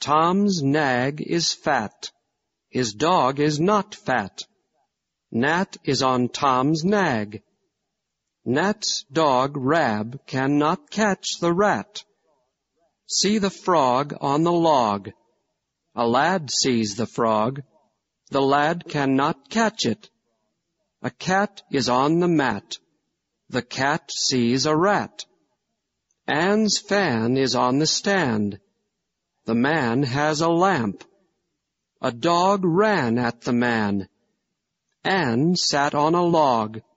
Tom's nag is fat. His dog is not fat. Nat is on Tom's nag. Nat's dog Rab cannot catch the rat. See the frog on the log. A lad sees the frog. The lad cannot catch it. A cat is on the mat. The cat sees a rat. Anne's fan is on the stand. The man has a lamp. A dog ran at the man. Anne sat on a log.